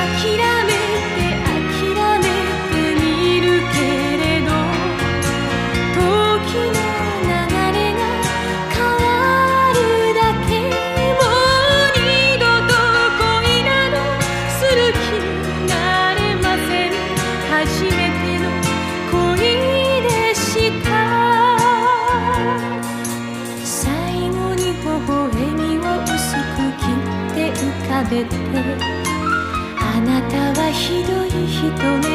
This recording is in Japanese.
みるけれど、時の流れが変わるだけ。もう二度と恋などする気になれません。初めての恋でした。最後に微笑みを薄く切って浮かべて、あなたはひどい人